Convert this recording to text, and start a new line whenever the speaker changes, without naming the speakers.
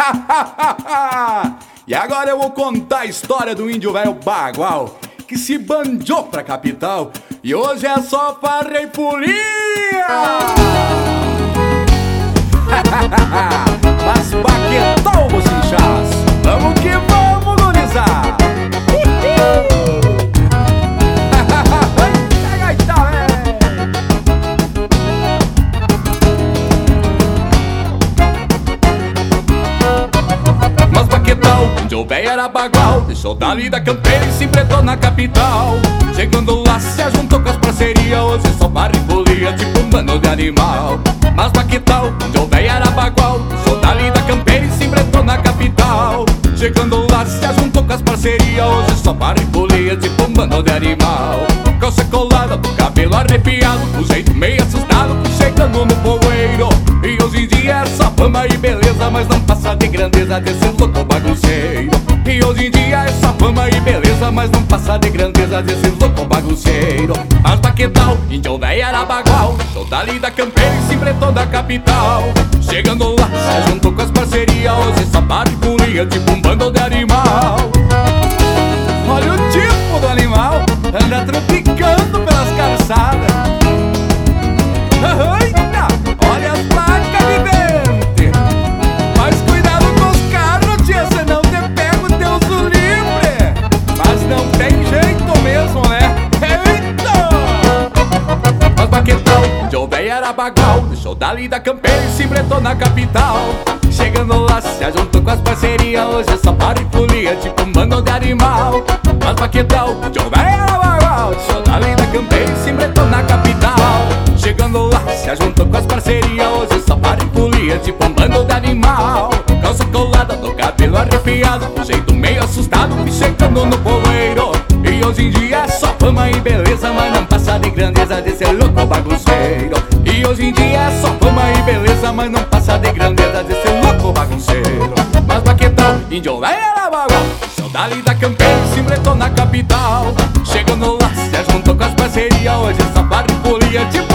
E agora eu vou contar a história do índio velho bagual que se bandiou pra capital e hoje é só farra e folia. Mas baquetão, bochinchas, vamos que vamos, gurizar. Mas baquetão, índio velho era bagual, deixou dali da campeira e se empreitou na capital. Chegando lá se juntou com as parcerias, hoje só farra e folia, tipo um bando de animal. Mas baquetão, índio velho era bagual, deixou dali da campeira e se empreitou na capital. Chegando lá se juntou com as parcerias, hoje só farra e folia, tipo um bando de animal. Calça colada, cabelo arrepiado, o jeito meio assustado, chegando no poeiro. E hoje em dia é só fama e beleza, mas não passa de grandeza desse louco bagunceiro. E hoje em dia é só fama e beleza, mas não passa de grandeza desse louco bagunceiro. Mas baquetão, índio velho era bagual, show dali da campeira e se empreitou da capital. Chegando lá, se juntou com as parcerias, hoje só farra e folia, tipo um bando de animal. Olha o tipo do animal, anda tropicando pelas calçadas. Eita, olha as placas de vente. Mas cuidado com os carros, tia, senão te pego Deus o livre. Mas não tem jeito mesmo, né? Eita! Mas baquetão, índio velho era bagual, deixou dali da campeira e se empreitou na capital. Chegando lá, se juntou com as parcerias, hoje é só farra e folia, tipo um bando de animal. Mas baquetão, índio velho era bagual, deixou dali da campeira e se empreitou na capital. Chegando lá, se juntou com as parcerias, hoje só farra e folia, tipo um bando de animal. Calça colada, do cabelo arrepiado, o jeito meio assustado, e chegando no poeiro. E hoje em dia é só fama e beleza, mas não passa de grandeza desse louco bagunceiro. E hoje em dia é só fama e beleza, mas não passa de grandeza desse louco bagunceiro. Mas baquetão, índio velho era bagual, show dali da campeira e se empreitou na capital. Chegando lá, se juntou com as parcerias, hoje só farra e folia, tipo